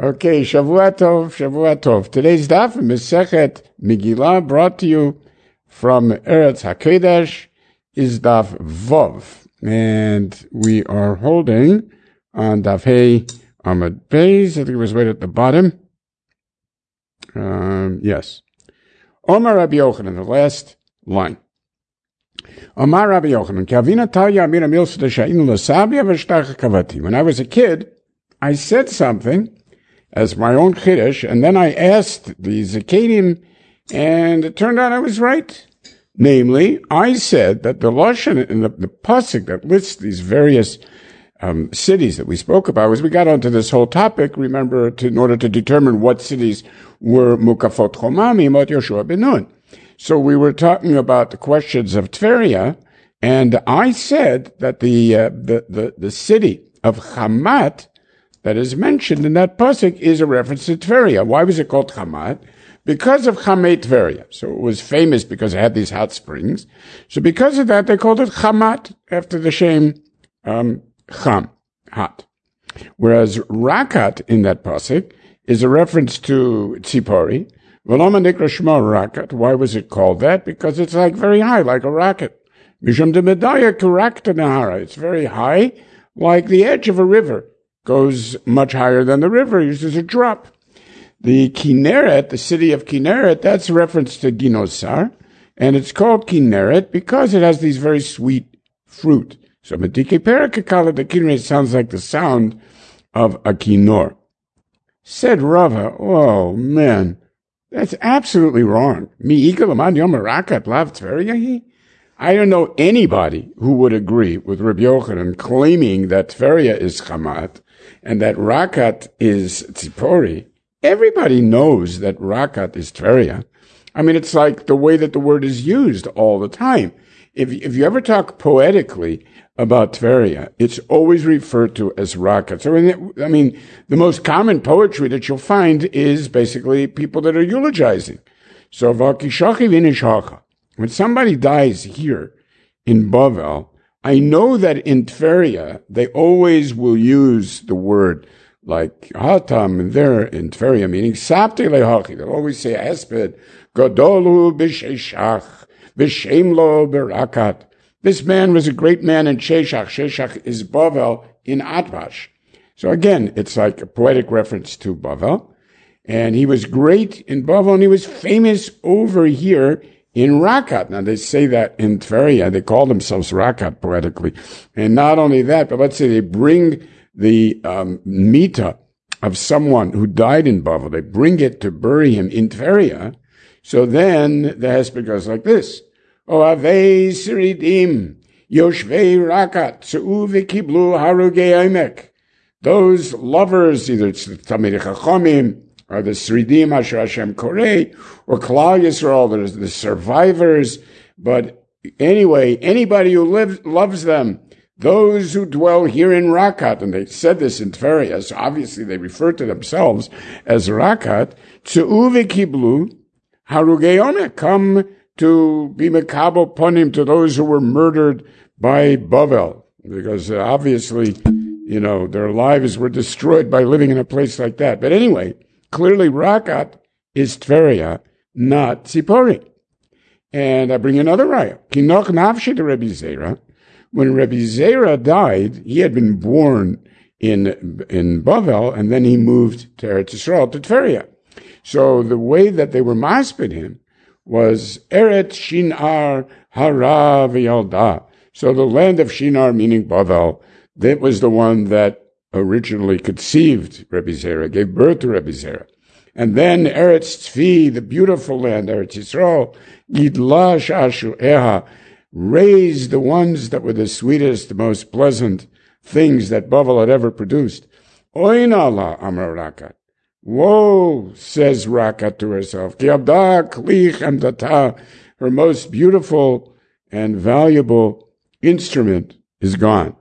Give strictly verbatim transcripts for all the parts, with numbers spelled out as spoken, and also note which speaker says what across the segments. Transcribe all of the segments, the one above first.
Speaker 1: Okay, Shavua Tov, Shavua Tov. Today's daf in Masechet Megillah, brought to you from Eretz HaKodesh, is daf Vov. And we are holding on daf Hey Amud Beis. I think it was right at the bottom. Um, yes. Omar Rabbi Yochanan, the last line. Omar Rabbi Yochanan, Kavina Talya Amir Amil Sudasha'inu L'Sabia V'Shtach Kavati. When I was a kid, I said something as my own chiddush, and then I asked the Zakadim, and it turned out I was right. Namely, I said that the lashon in the, the pasuk that lists these various um, cities that we spoke about, as we got onto this whole topic, remember, to, in order to determine what cities were mukafot chomami, mot Yoshua ben Nun. So we were talking about the questions of Tveria, and I said that the uh, the, the the city of Hamat that is mentioned in that pasuk is a reference to Tveria. Why was it called Hamat? Because of Chamei Tveria. So it was famous because it had these hot springs. So because of that, they called it Hamat, after the shem um, Cham, hot. Whereas Rakat in that pasuk is a reference to Tzipori. V'loma nikra shmo Rakat. Why was it called that? Because it's like very high, like a rocket. Mishum de medaya kurakta nahara. It's very high, like the edge of a river. Goes much higher than the river, uses a drop. The Kinneret, the city of Kinneret, that's a reference to Ginosar, and it's called Kinneret because it has these very sweet fruit. So Medike Perakakala, the Kinneret sounds like the sound of a kinnor. Said Rava, oh man, that's absolutely wrong. Mi Ikalamad Yom Rakat Lav Tveria. I don't know anybody who would agree with Rabbi Yochanan claiming that Tveria is Hamat and that Rakat is Tzipori. Everybody knows that Rakat is Tveria. I mean, it's like the way that the word is used all the time. If, if you ever talk poetically about Tveria, it's always referred to as Rakat. So, I mean, the most common poetry that you'll find is basically people that are eulogizing. So, Vakishachi Vinishacha. When somebody dies here in Bavel, I know that in Tveria, they always will use the word like Hatam there in Tveria, meaning Sapte lehachi. They'll always say Hesped, Godolu b'Sheshach, v'Shemlo b'Rakat. This man was a great man in Sheshach. Sheshach is Bavel in Atbash. So again, it's like a poetic reference to Bavel. And he was great in Bavel, and he was famous over here in Rakat. Now, they say that in Tveria, they call themselves Rakat poetically. And not only that, but let's say they bring the um, mita of someone who died in Bavel, they bring it to bury him in Tveria. So then the hesped goes like this. Ohavei Siridim, Yoshvei Rakat, Tzu'u v'kiblu harugei Emek. Those lovers, either it's the Talmidei Chachamim, or the Sridim Asher Hashem Korei, or Klal Yisrael, there's the survivors. But anyway, anybody who lives, loves them, those who dwell here in Rakat, and they said this in Tveria, so obviously they refer to themselves as Rakat, Tzu'u v'kiblu harugei Emek, come to be mekabel ponim to those who were murdered by Bavel, because uh, obviously, you know, their lives were destroyed by living in a place like that. But anyway, clearly, Rakat is Tveria, not Tzipori. And I bring another raya. Kinoch nafshi to Rabbi Zera. When Rabbi Zera died, he had been born in in Bavel, and then he moved to Eretz Yisrael, to Tveria. So the way that they were maspid him was Eretz Shinar Hara v'Yalda. So the land of Shinar, meaning Bavel, that was the one that originally conceived Rabbi Zera, gave birth to Rabbi Zera. And then Eretz Tzvi, the beautiful land, Eretz Yisrael, Yidla Shashu Eha, raised the ones that were the sweetest, the most pleasant things that Bavel had ever produced. Oin Allah, Amar Rakat. Woe, says Rakat to herself, Ki abda klich emdata, her most beautiful and valuable instrument is gone.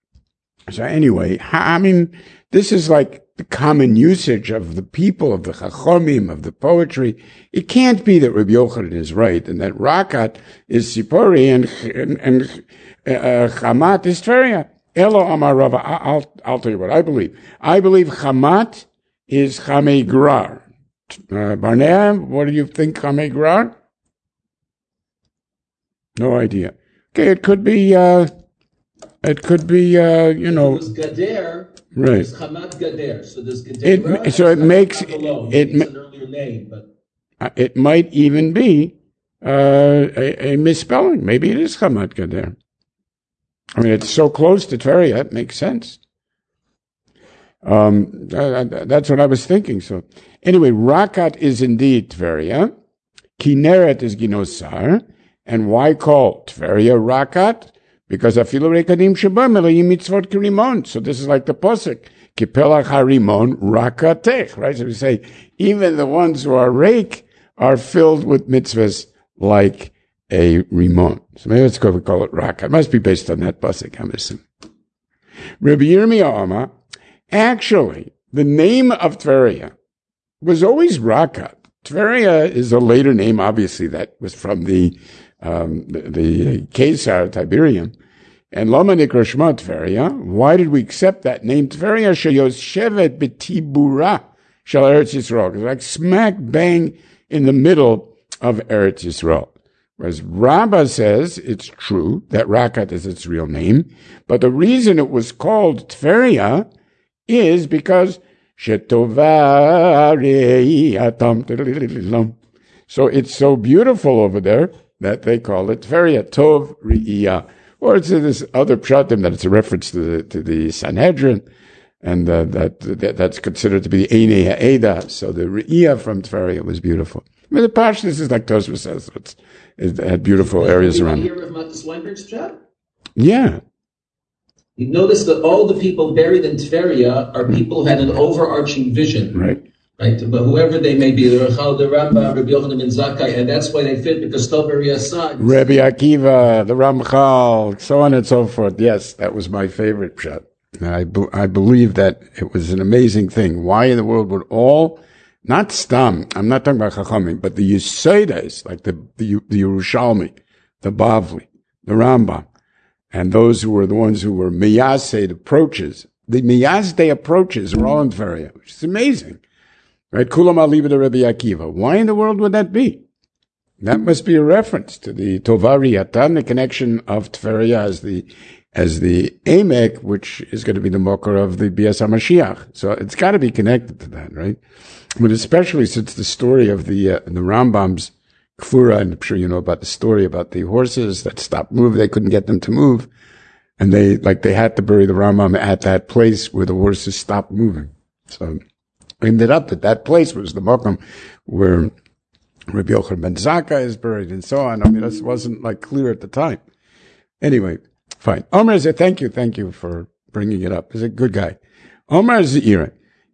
Speaker 1: So anyway, I mean, this is like the common usage of the people, of the Chachomim, of the poetry. It can't be that Rabbi Yochanan is right and that Rakat is Tzipori and, and, and uh, Hamat is Tveria. Elo Amar Rava. I'll, I'll tell you what I believe. I believe Hamat is Chamei Grar. Uh, Barnea, what do you think, Chamei Grar? No idea. Okay, it could be, uh, it could be, uh, you know.
Speaker 2: If it was Gader,
Speaker 1: right.
Speaker 2: There's Hamat Gader. So there's Gader.
Speaker 1: It, so it makes, it,
Speaker 2: it, it's an earlier name, but.
Speaker 1: It might even be uh, a, a misspelling. Maybe it is Hamat Gader. I mean, it's so close to Tveria, it makes sense. Um, uh, that's what I was thinking. So, anyway, Rakat is indeed Tveria. Kineret is Ginosar. And why call Tveria Rakat? Because afilu rekadim sheba melayim mitzvot kirimon. So this is like the posuk. Kipelach harimon rakatech. Right? So we say, even the ones who are rake are filled with mitzvahs like a rimon. So maybe let's go and call it Rakat. It must be based on that pasuk, I'm assuming. Rabbi Yirmiyah Amar, actually, the name of Tveria was always Rakat. Tveria is a later name, obviously, that was from the um, the, the Caesar Tiberium. And Lama Nikra Shema Tveria. Why did we accept that name? Tveria sheyoshevet betibura shel Eretz Yisrael. It's like smack bang in the middle of Eretz Yisrael. Whereas Rabbah says it's true that Rakat is its real name, but the reason it was called Tveria is because so it's so beautiful over there that they call it Tveria, Tov Re'iyah. Or it's this other pshatim that it's a reference to the, to the Sanhedrin, and uh, that, that that's considered to be the Einei Ha'eda. So the Re'iyah from Tveria was beautiful. I mean, the Pashtus is like Tosfos says, it's, it had beautiful areas around it.
Speaker 2: Of Matis Weinberg's pshat?
Speaker 1: Yeah.
Speaker 2: You notice that all the people buried in Tveria are people who had an overarching vision.
Speaker 1: Right.
Speaker 2: Right, but whoever they may be, the Rechal, the Rambam, Rabbi Yochanan ben Zakkai, and that's why they fit, because Tov Asad.
Speaker 1: Rabbi Akiva, the Ramchal, so on and so forth. Yes, that was my favorite pshat. And I, be, I believe that it was an amazing thing. Why in the world would all, not Stam, I'm not talking about Chachamim, but the Yesodis, like the, the, the Yerushalmi, the Bavli, the Rambam, and those who were the ones who were Miyased approaches, the Miyased approaches were all in Tveria, which is amazing. Right? Kulam aliba to Rabbi Akiva. Why in the world would that be? That must be a reference to the Tovari Atan, the connection of Tveria as the, as the Emek, which is going to be the Mokar of the Bias HaMashiach. So it's got to be connected to that, right? But especially since the story of the, uh, the Rambam's Kfura, and I'm sure you know about the story about the horses that stopped moving. They couldn't get them to move. And they, like, they had to bury the Rambam at that place where the horses stopped moving. So, ended up that that place was the Mokum where Rabbi Yochanan ben Zakkai is buried and so on. I mean, this wasn't like clear at the time. Anyway, fine. Omar said, thank you, thank you for bringing it up. He's a good guy. Omar Zeira.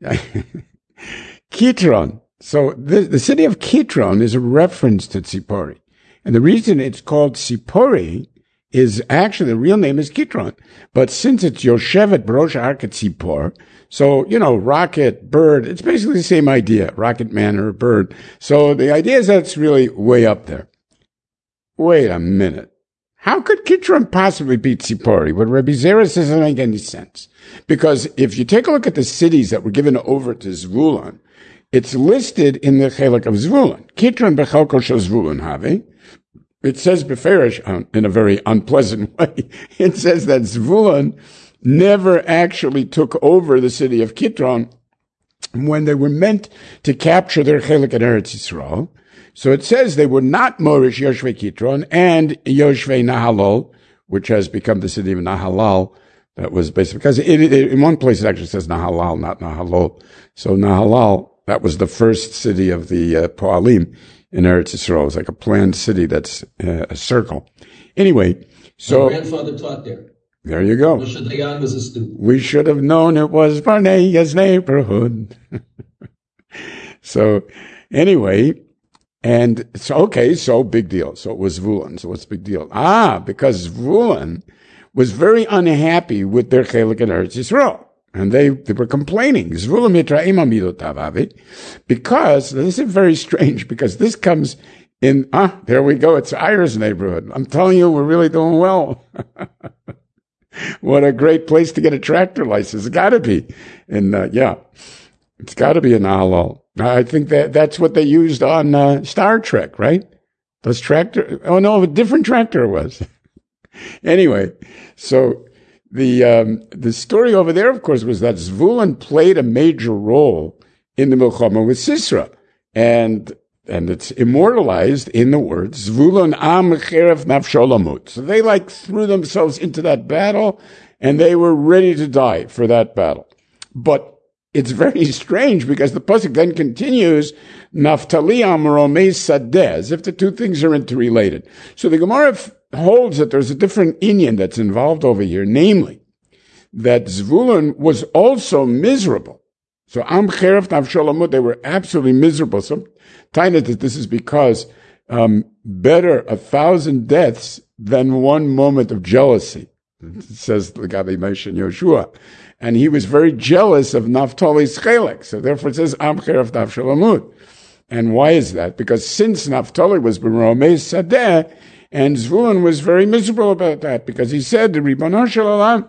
Speaker 1: Kitron. So the, the city of Kitron is a reference to Tzipori. And the reason it's called Tzipori is actually, the real name is Kitron. But since it's Yoshevet Brosh Arket Tzipor, so, you know, rocket, bird, it's basically the same idea, rocket man or bird. So the idea is that it's really way up there. Wait a minute. How could Kitron possibly be Tzipori? What Rabbi Zera says doesn't make any sense. Because if you take a look at the cities that were given over to Zvulun, it's listed in the Chelek of Zvulun. Kitron bechelko shel Zvulun have. It says beferish in a very unpleasant way. It says that Zvulun never actually took over the city of Kitron when they were meant to capture their Chelek in Eretz Yisrael. So it says they were not Morish Yoshvei Kitron and Yoshvei Nahalol, which has become the city of Nahalal. That was basically, because it, it, in one place it actually says Nahalal, not Nahalol. So Nahalal, that was the first city of the uh, Poalim in Eretz Yisrael. It's like a planned city that's uh, a circle. Anyway, so.
Speaker 2: My grandfather taught there.
Speaker 1: There you go.
Speaker 2: Moshe Dayan was a student.
Speaker 1: We should have known it was Barnea's neighborhood. So, anyway, and so, okay, so big deal. So it was Zvulun. So what's the big deal? Ah, because Zvulun was very unhappy with their Chelek in Eretz Yisrael. And they, they were complaining. Zvulun mitra'im amidotav avi. Because, this is very strange, because this comes in, ah, there we go, it's Ira's neighborhood. I'm telling you, we're really doing well. What a great place to get a tractor license. It's got to be. And, uh, yeah. It's got to be a Nahalal. I think that that's what they used on uh, Star Trek, right? Those tractor. Oh no, a different tractor it was. Anyway, so the um, the story over there, of course, was that Zvulun played a major role in the Milchama with Sisera, and and it's immortalized in the words Zvulun am cheref nafsho lamut. So they like threw themselves into that battle, and they were ready to die for that battle. But it's very strange because the pasuk then continues, Naftali amromei sadeh, as if the two things are interrelated. So the Gemara f- holds that there's a different inyan that's involved over here, namely that Zvulun was also miserable. So am cheref nafsholamut, they were absolutely miserable. Some time that this is because um, better a thousand deaths than one moment of jealousy, says the Gabi Moshe Yoshua. And he was very jealous of Naphtali's chelek. So therefore it says, Am cheref nafsholamut. And why is that? Because since Naphtali was b'romei sadeh, and Zvulun was very miserable about that, because he said, Ribono shel olam,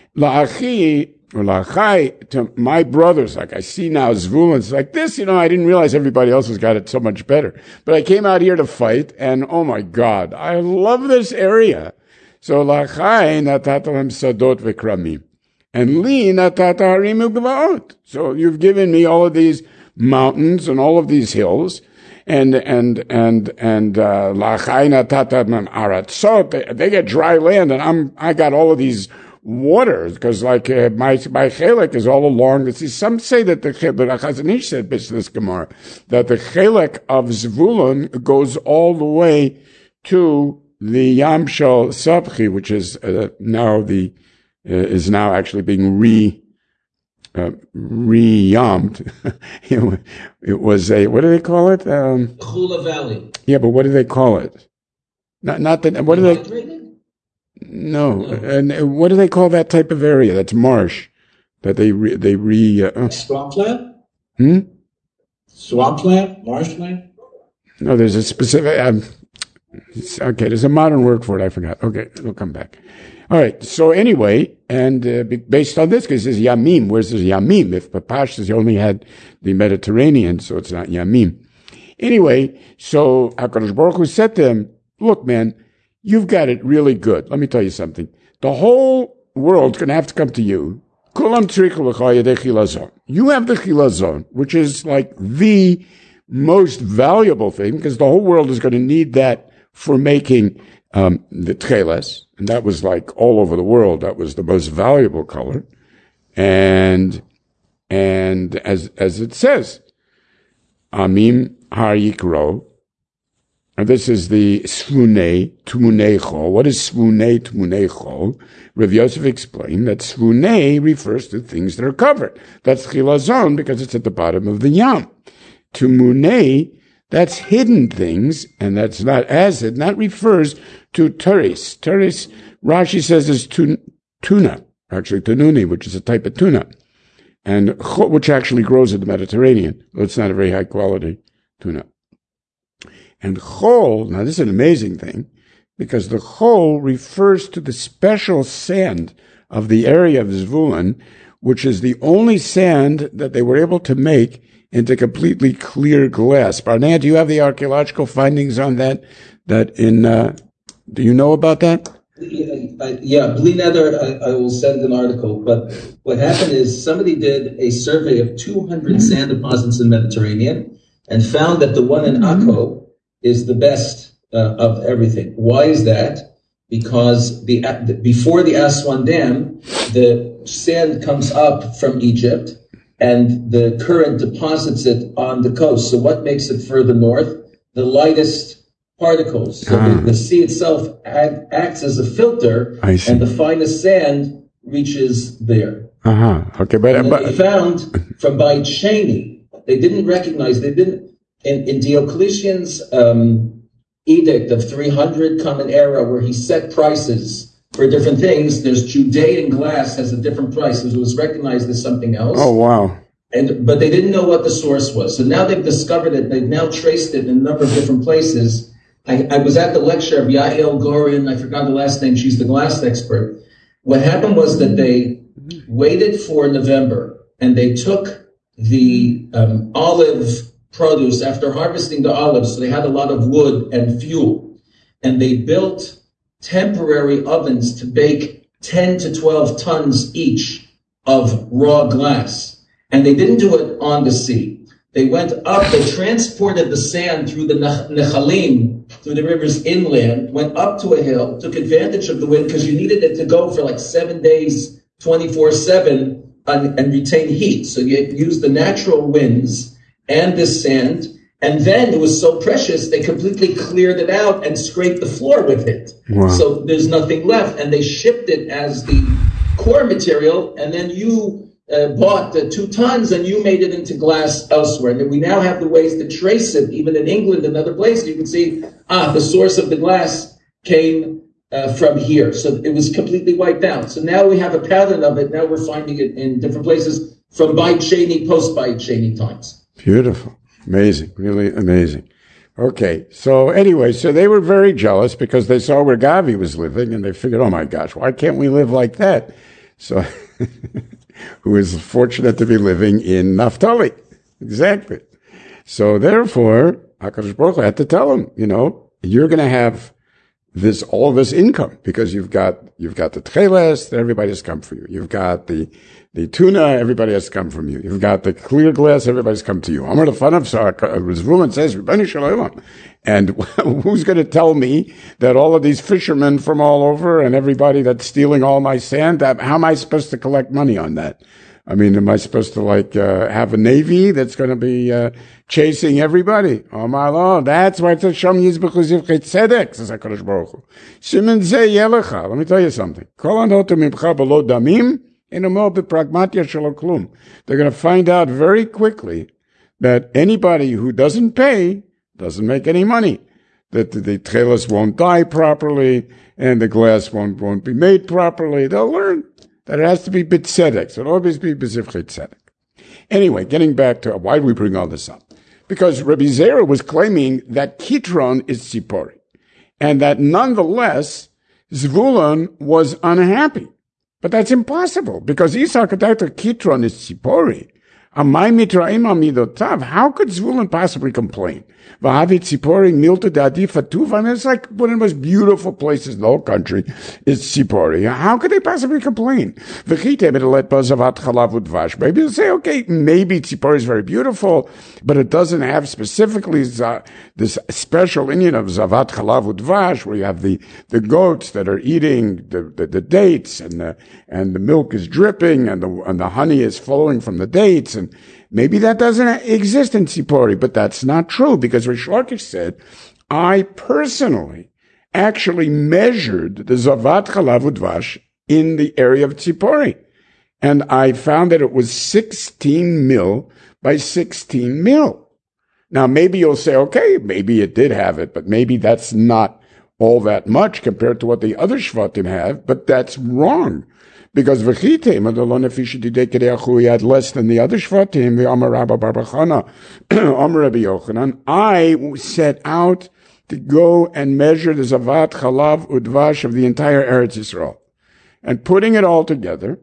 Speaker 1: la'achi, or la'achai, to my brothers, like I see now Zvulun's like this, you know, I didn't realize everybody else has got it so much better. But I came out here to fight, and oh my God, I love this area. So la'achai natat lem sadot v'kramim. And li natat harim u'gvaot. So you've given me all of these mountains and all of these hills, and and and and la'achai natat aratzot. They get dry land, and I'm I got all of these waters because like uh, my my chelek is all along. See, some say that the the Chazon Ish said this Gemara that the chelek of Zvulun goes all the way to the Yam Shel Sabchi, which is uh, now the uh, is now actually being re uh, re-yammed. it, it was a, what do they call it? Um,
Speaker 2: Chula Valley.
Speaker 1: Yeah, but what do they call it? Not not that. What do they? No. no, and what do they call that type of area? That's marsh. That they re, they re. Uh,
Speaker 3: Swampland.
Speaker 1: Hmm.
Speaker 3: Swampland, marshland.
Speaker 1: No, there's a specific. Um, okay, there's a modern word for it. I forgot. Okay, it'll come back. All right. So anyway, and uh, based on this, because it says Yamim. Where's this Yamim? If Papashas only had the Mediterranean, so it's not Yamim. Anyway, so HaKadosh Baruch Hu said to him, "Look, man, you've got it really good. Let me tell you something. The whole world's going to have to come to you. Kulam tzrich l'cha yedei chilazon. You have the chilazon, which is like the most valuable thing, because the whole world is going to need that for making um, the tcheles, and that was like all over the world. That was the most valuable color, and and as as it says, Amim har yikro. And this is the svunei tmunei. What is svunei tmunei? Rav Yosef explained that svunei refers to things that are covered. That's chilazon because it's at the bottom of the yam. Tmunei, that's hidden things, and that's not as it. That refers to turis. Turis, Rashi says, is tuna, actually tununi, which is a type of tuna, and which actually grows in the Mediterranean. Though it's not a very high quality tuna. And chol, now this is an amazing thing, because the chol refers to the special sand of the area of Zvulun, which is the only sand that they were able to make into completely clear glass. Barnea, do you have the archaeological findings on that? That in, uh, do you know about that?
Speaker 2: Yeah, yeah, Bli Neder, I, I will send an article. But what happened is somebody did a survey of two hundred sand deposits in the Mediterranean and found that the one in Akko is the best uh, of everything. Why is that? Because the, the before the Aswan Dam, the sand comes up from Egypt, and the current deposits it on the coast. So what makes it further north? The lightest particles. So ah. the, the sea itself act, acts as a filter, and the finest sand reaches there.
Speaker 1: Uh-huh. Okay, but,
Speaker 2: and
Speaker 1: but
Speaker 2: they found from by Cheney, they didn't recognize, they didn't, in, in Diocletian's um, edict of three hundred Common Era, where he set prices for different things, there's Judean glass has a different price. It was recognized as something else.
Speaker 1: Oh, wow.
Speaker 2: And but they didn't know what the source was. So now they've discovered it. They've now traced it in a number of different places. I, I was at the lecture of Yael Gorin. I forgot the last name. She's the glass expert. What happened was that they waited for November, and they took the um, olive produce after harvesting the olives. So they had a lot of wood and fuel. And they built temporary ovens to bake ten to twelve tons each of raw glass. And they didn't do it on the sea. They went up, they transported the sand through the Nechalim, through the rivers inland, went up to a hill, took advantage of the wind because you needed it to go for like seven days, twenty-four seven, and, and retain heat. So you used the natural winds and this sand, and then it was so precious, they completely cleared it out and scraped the floor with it. Wow. So there's nothing left, and they shipped it as the core material, and then you Uh, bought uh, two tons and you made it into glass elsewhere. And we now have the ways to trace it, even in England and other places. You can see, ah, the source of the glass came uh, from here. So it was completely wiped out. So now we have a pattern of it. Now we're finding it in different places from Beit Sheni, post-Beit Sheni times.
Speaker 1: Beautiful. Amazing. Really amazing. Okay. So anyway, so they were very jealous because they saw where Gavi was living and they figured, oh my gosh, why can't we live like that? So... who is fortunate to be living in Naphtali. Exactly. So therefore, HaKadosh Baruch Hu had to tell him, you know, you're going to have this, all this income because you've got, you've got the tcheles, everybody has come for you. You've got the, the tuna, everybody has come from you. You've got the clear glass, everybody's come to you. Amar Lefanav, Zvulun says, Rebbeinu Shalom. And who's going to tell me that all of these fishermen from all over and everybody that's stealing all my sand, how am I supposed to collect money on that? I mean, am I supposed to like uh, have a navy that's going to be uh, chasing everybody? Oh my Lord, that's why it's a Sham Yizbechu Zivchei Tzedek, says HaKadosh Baruch Hu. Simen Zeh Yelecha. Let me tell you something. Kol anotu mimcha b'lo damim, eno mo b'pragmatya shelo klum. They're going to find out very quickly that anybody who doesn't pay doesn't make any money, that the, the trailers won't die properly and the glass won't won't be made properly. They'll learn that it has to be b'tzedek. So it'll always be b'zivchei tzedek. Anyway, getting back to why do we bring all this up? Because Rabbi Zera was claiming that Kitron is Tzipori, and that nonetheless Zvulun was unhappy. But that's impossible because Isaac Kitron is Tzipori. How could Zvulun possibly complain? I mean, it's like one of the most beautiful places in the whole country is Tzipori. How could they possibly complain? Maybe they'll say, okay, maybe Tzipori is very beautiful, but it doesn't have specifically this special Indian of Zavat Chalav Udvash, where you have the, the goats that are eating the, the, the dates and the, and the milk is dripping and the, and the honey is flowing from the dates. And maybe that doesn't exist in Tzipori, but that's not true because Rish Lakish said, I personally actually measured the Zavat Chalav Udvash in the area of Tzipori. And I found that it was sixteen mil by sixteen mil. Now, maybe you'll say, okay, maybe it did have it, but maybe that's not all that much compared to what the other Shvatim have, but that's wrong. Because V'chitem, he had less than the other Shvatim, the Amar Rabba Bar Bachana, Amar Rabbi Yochanan. I set out to go and measure the Zavat Chalav Udvash of the entire Eretz Yisrael. And putting it all together,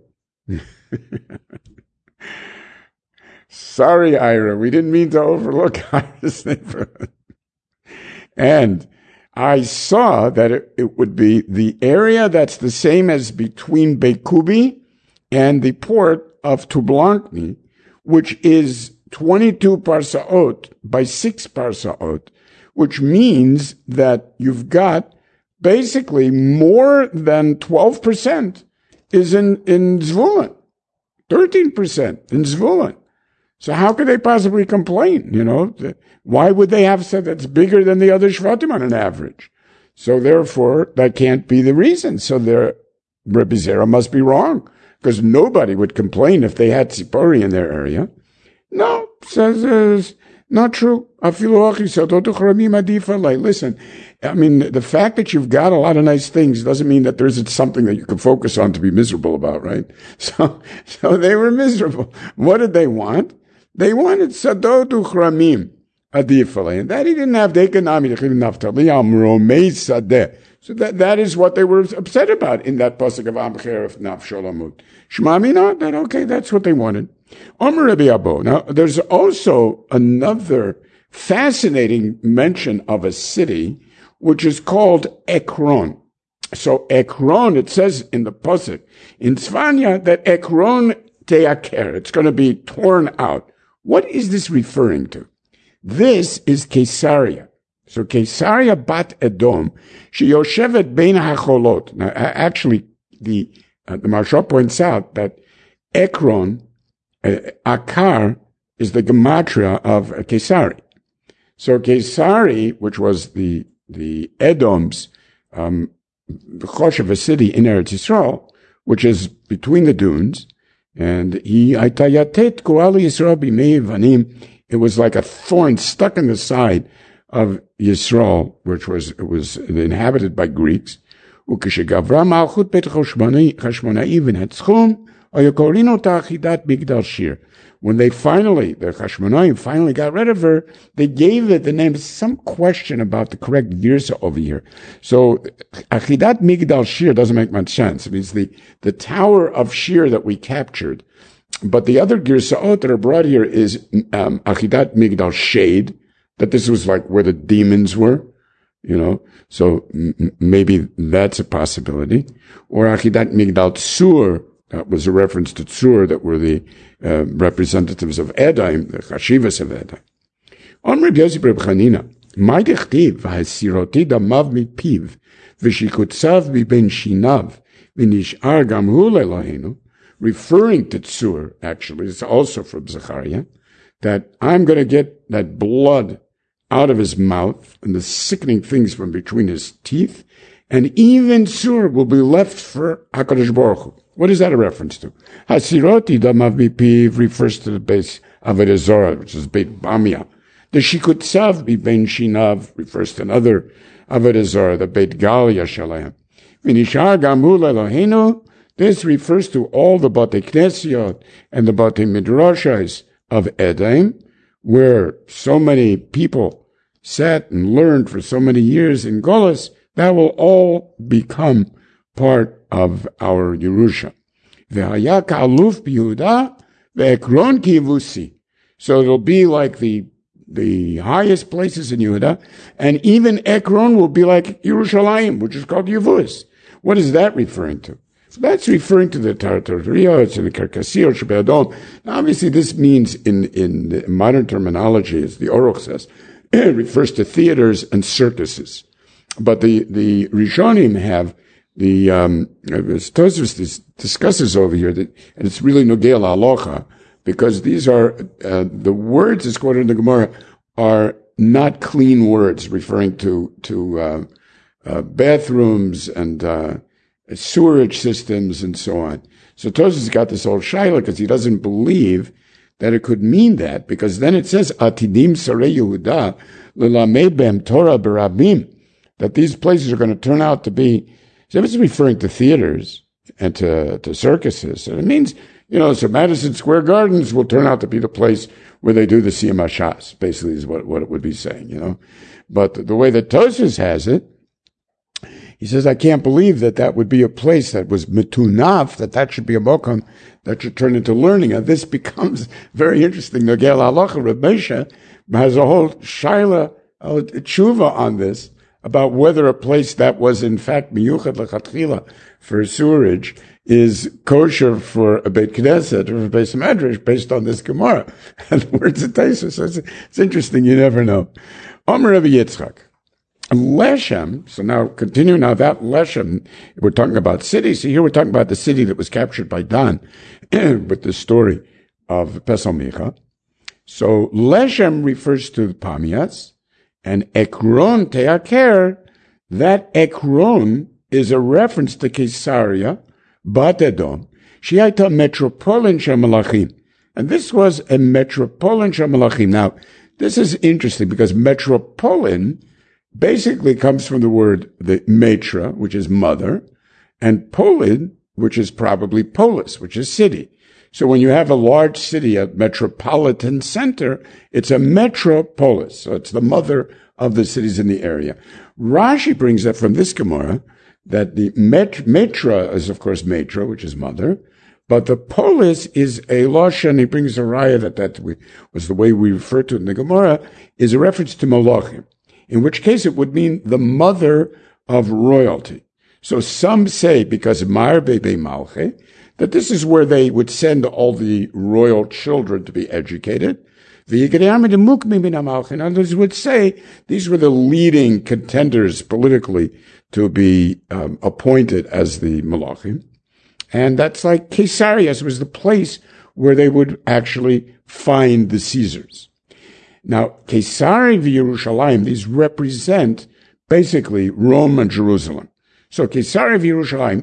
Speaker 1: sorry, Ira, we didn't mean to overlook Ira's neighborhood. And I saw that it, it would be the area that's the same as between Beikubi and the port of Tublankni, which is twenty-two parsaot by six parsaot, which means that you've got basically more than twelve percent is in, in Zvulun, thirteen percent in Zvulun. So how could they possibly complain? You know, why would they have said that's bigger than the other Shvatim on an average? So therefore, that can't be the reason. So their Rebbe Zera must be wrong because nobody would complain if they had Tzipori in their area. No, says uh, not true. Listen, I mean, the fact that you've got a lot of nice things doesn't mean that there isn't something that you can focus on to be miserable about, right? So, so they were miserable. What did they want? They wanted Sadot Uchramim Adifale, and that he didn't have Dekanami Naftali Amromei Sadeh. So that, that is what they were upset about in that pasuk of Am Cheref Naf Sholomut. Shmamina, that okay, that's what they wanted. Omer Rabbi Abo. Now, there's also another fascinating mention of a city, which is called Ekron. So Ekron, it says in the Pasuk, in Tzvanya, that Ekron teaker, it's going to be torn out. What is this referring to? This is Caesarea. So Caesarea bat Edom, she yoshevet bein hacholot. Now, actually, the, uh, the Maharsha points out that Ekron, uh, Akar, is the gematria of uh, Caesarea. So Caesarea, which was the, the Edom's, um, Choshev, a city in Eretz Yisrael, which is between the dunes, and he, Aitayatet Koali Yisrael b'mei vanim, it was like a thorn stuck in the side of Yisrael, which was, it was inhabited by Greeks. Ukeshegavra malchut bet Chashmonai v'netzchum, oyokorino ta'achidat migdal shir. When they finally, the Chashmonaim finally got rid of her, they gave it the name. Some question about the correct girsa over here. So, Achidat Migdal Shir doesn't make much sense. It means the, the tower of Shir that we captured. But the other girsaot that are brought here is um, Achidat Migdal Shade, that this was like where the demons were, you know. So m- maybe that's a possibility. Or Achidat Migdal Tsur, that was a reference to Tzur, that were the uh, representatives of Edaim, the Chashivas of Edaim. On Rabbi Yosef Reb Chanina, my dechtiv v'hasiroti damav mipiv v'shikutzav miben shinav v'nishar gam hu le'Eloheinu, referring to Tzur, actually, it's also from Zechariah, that I'm going to get that blood out of his mouth and the sickening things from between his teeth, and even Tzur will be left for HaKadosh Baruch Hu. What is that a reference to? Hasiroti damav mipiv refers to the base Avodah Zarah, which is Beit Bamia. The Shikutzav miben shinav refers to another Avodah Zarah, the Beit Galia Shalem. V'nishar gam hu le'Eloheinu, this refers to all the Batei Knesiot and the Batei Midrashos of Edaim, where so many people sat and learned for so many years in Golos. That will all become part of our Yerusha. Ve'haya ka'aluf b'Yehuda ve'ekron kivusi. So it'll be like the the highest places in Yehuda, and even Ekron will be like Yerushalayim, which is called Yevus. What is that referring to? So that's referring to the Tartaria, it's in the Karkasir, Shebe'adom. Now, obviously, this means in in the modern terminology, as the Oruch says, it refers to theaters and circuses. But the the Rishonim have the um, as Tosfos discusses over here that, and it's really Nogei L'Halacha, because these are uh, the words as quoted in the Gemara are not clean words, referring to to uh, uh, bathrooms and uh, sewerage systems and so on. So Tosfos got this old shaila because he doesn't believe that it could mean that, because then it says Atidim Sarei Yehuda L'Lamed Bem Torah Berabim, that these places are going to turn out to be. So it's referring to theaters and to, to circuses. And it means, you know, so Madison Square Gardens will turn out to be the place where they do the Siyam HaShas, basically is what, what it would be saying, you know. But the way that Tosfos has it, he says, I can't believe that that would be a place that was metunaf, that that should be a mokum that should turn into learning. And this becomes very interesting. Nogei L'Halacha, Reb Moshe has a whole shaila, a tshuva on this, about whether a place that was in fact miyuchad l'chatchila for sewerage is kosher for a Beit Knesset or a Beis Medrash based on this Gemara. And the words of Tosfos, so it's, it's interesting, you never know. Omer Rabbi Yitzchak. Leshem, so now continue now that Leshem, we're talking about cities. So here we're talking about the city that was captured by Dan with the story of Pesel Micha. So Leshem refers to the Pamias, and Ekron Teaker, that Ekron is a reference to Caesarea, Bat Edom, Shi'ayta Metropolin Shel Malachim. And this was a Metropolin Shel Malachim. Now, this is interesting because Metropolin basically comes from the word the metra, which is mother, and polid, which is probably polis, which is city. So when you have a large city, a metropolitan center, it's a metropolis. So it's the mother of the cities in the area. Rashi brings up from this Gemara that the met, metra is, of course, metra, which is mother. But the polis is a lashon. He brings a raya that that was the way we refer to it in the Gemara, is a reference to Malachim, in which case it would mean the mother of royalty. So some say, because of Mar Bebe Malche, that this is where they would send all the royal children to be educated. And others would say these were the leading contenders politically to be um, appointed as the Malachim. And that's like Caesarius was the place where they would actually find the Caesars. Now, Caesarea and Yerushalayim, these represent basically Rome and Jerusalem. So Caesarea and Yerushalayim,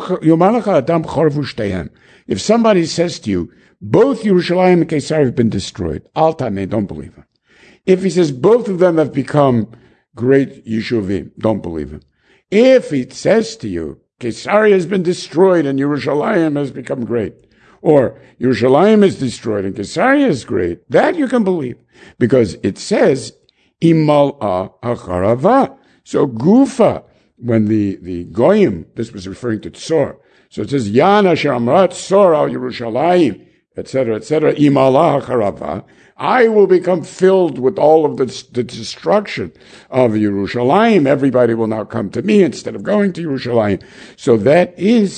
Speaker 1: if somebody says to you, both Yerushalayim and Caesarea have been destroyed, Altame, don't believe him. If he says both of them have become great Yeshuvim, don't believe him. If he says to you, Caesarea has been destroyed and Yerushalayim has become great, or Yerushalayim is destroyed and Caesarea is great, that you can believe, because it says, Imal'a acharava. So Gufa, when the, the Goyim, this was referring to Tzor, so it says, Yana asher amrat Tzor al Yerushalayim, et cetera, et cetera, Imal'a acharava. I will become filled with all of the, the destruction of Yerushalayim. Everybody will now come to me instead of going to Yerushalayim. So that is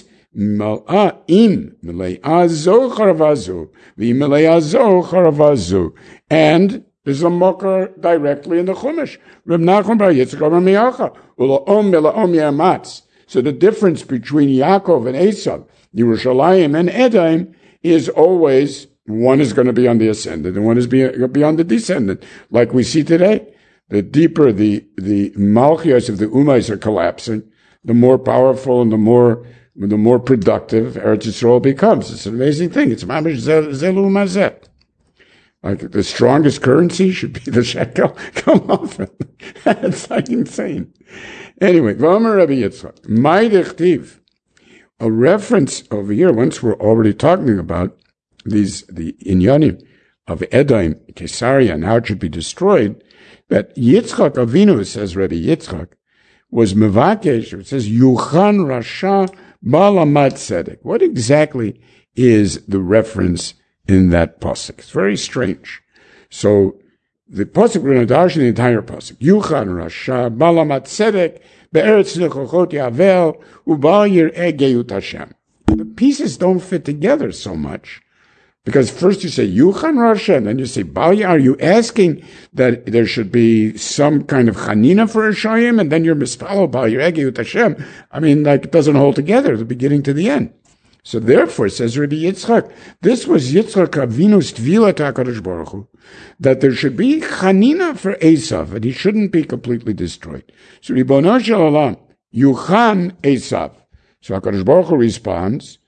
Speaker 1: Mal'a'im, Mele'azo charavazu, V'mele'azo charavazu. And there's a mocker directly in the Chumash. Reb Nachman bar Yitzchak bar Miacha, Ula'om Mela'om Yamatz. So the difference between Yaakov and Esav, Yerushalayim and Edom, is always one is going to be on the ascendant and one is be, be on the descendant, like we see today. The deeper the, the malchias of the Umayyas are collapsing, the more powerful and the more, the more productive Eretz Yisrael becomes. It's an amazing thing. It's mamish zelu mazet. Like the strongest currency should be the shekel. Come on. That's like insane. Anyway, V'omer Rabbi Yitzchak, Mai dechtiv. A reference over here, once we're already talking about these, the inyanim of Edom, Caesarea, and how it should be destroyed, that Yitzchak Avinu, says Rabbi Yitzchak, was mevakesh, it says, Yuchan Rasha Balamat Tzedek. What exactly is the reference in that pasuk? It's very strange. So, the pasuk, we're going to darshan the entire pasuk. Yuchan Rasha Balamat Tzedek Be'eretz Nechochot Yavel Ubal Yir'eh Geyut Hashem. The pieces don't fit together so much. Because first you say Yuchan Rasha, and then you say Balya. Are you asking that there should be some kind of Chanina for Hashem, and then you're misfollow Balya Egeyut Hashem? I mean, like it doesn't hold together, the beginning to the end. So therefore, says Rabbi Yitzchak, this was Yitzchak Avinu's Tvila to HaKadosh Baruch Hu, that there should be Chanina for Esav, and he shouldn't be completely destroyed. So Ribono Shel Olam, Yuchan Esav. So HaKadosh Baruch Hu responds,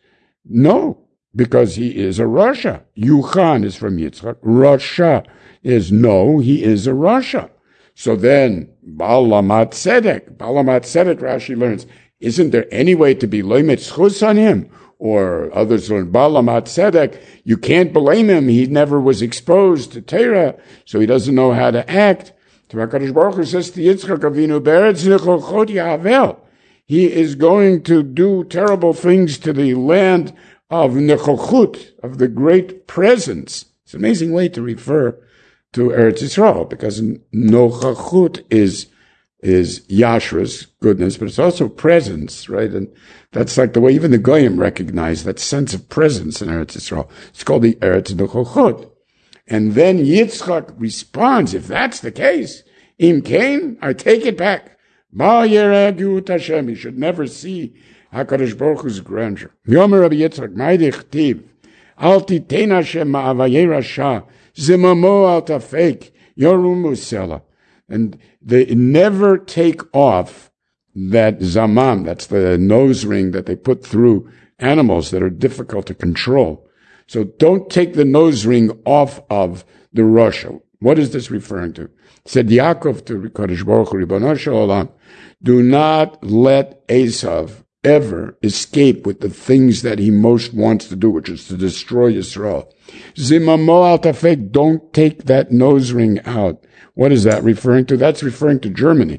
Speaker 1: no. Because he is a Rasha. Yuchan is from Yitzchak. Rasha is no, he is a Rasha. So then, Balamat Tzedek. Balamat Tzedek, Rashi learns, isn't there any way to be loimet schus on him? Or others learn, Balamat Tzedek, you can't blame him. He never was exposed to Torah, so he doesn't know how to act. So HaKadosh Baruch Hu says to Yitzchak Avinu, Be'eretz Nechochot Yavel. He is going to do terrible things to the land of nechochut, of the great presence. It's an amazing way to refer to Eretz Yisrael, because nochachut is, is Yashra's goodness, but it's also presence, right? And that's like the way even the Goyim recognize that sense of presence in Eretz Yisrael. It's called the Eretz Nochachut. And then Yitzchak responds, if that's the case, Im Kain, I take it back. Ba Yereh Gehut Hashem, you should never see HaKadosh Baruch Hu's grandeur. Yomer Rabbi Yitzchak, Ma'idich Tiv, Al Titein Hashem Ma'avayei Rasha, Zimamo Al Tafek, Yorum Musela. And they never take off that zamam, that's the nose ring that they put through animals that are difficult to control. So don't take the nose ring off of the Rasha. What is this referring to? Said Yaakov to HaKadosh Baruch Hu, Ribono Shel Olam, do not let Esav ever escape with the things that he most wants to do, which is to destroy Yisrael. Zimamo al tafek, don't take that nose ring out. What is that referring to? That's referring to Germany.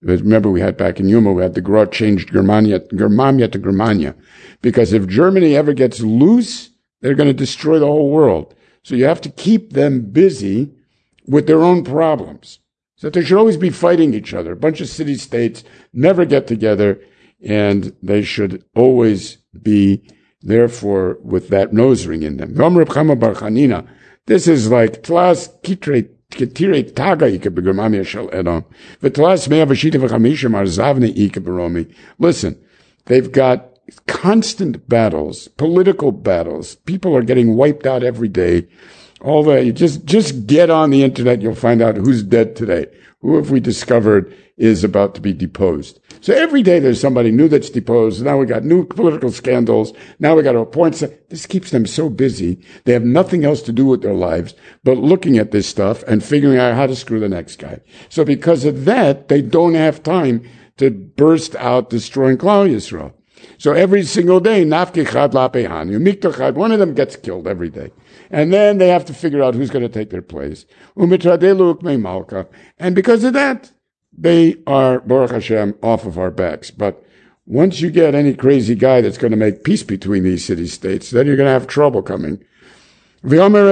Speaker 1: Remember, we had back in Yuma, we had the Grot changed Germania, Germania to Germania. Because if Germany ever gets loose, they're going to destroy the whole world. So you have to keep them busy with their own problems. So they should always be fighting each other. A bunch of city-states never get together, and they should always be, therefore, with that nose ring in them. This is like Tlas Kitre Ketire Taga Ike Begermamia Shel Edom. V'Tlas Mea V'Shita V'Chamishim Ar Zavne Ike Beromi. Listen, they've got constant battles, political battles. People are getting wiped out every day. All that, you just, just get on the internet, you'll find out who's dead today. Who have we discovered is about to be deposed. So every day there's somebody new that's deposed. Now we got new political scandals. Now we got to appoint. This keeps them so busy. They have nothing else to do with their lives but looking at this stuff and figuring out how to screw the next guy. So because of that, they don't have time to burst out destroying Klal Yisrael. So every single day, Nafki Chad Lapehanu, Mikto Chad, one of them gets killed every day. And then they have to figure out who's going to take their place. And because of that, they are, Baruch Hashem, off of our backs. But once you get any crazy guy that's going to make peace between these city-states, then you're going to have trouble coming. Another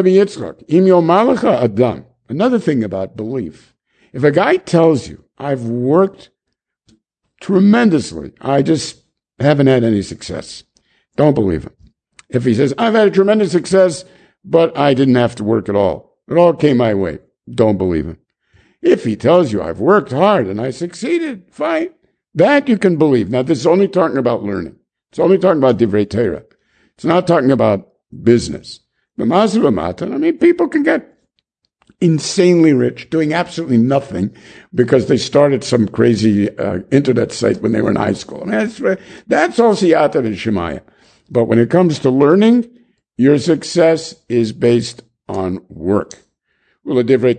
Speaker 1: thing about belief. If a guy tells you, I've worked tremendously, I just haven't had any success, don't believe him. If he says, I've had a tremendous success, but I didn't have to work at all, it all came my way, don't believe him. If he tells you, I've worked hard and I succeeded, fine. That you can believe. Now, this is only talking about learning. It's only talking about Divrei Torah. It's not talking about business. I mean, people can get insanely rich doing absolutely nothing because they started some crazy uh, internet site when they were in high school. I mean, that's, that's all Siyata and Shemaya. But when it comes to learning, your success is based on work. And even with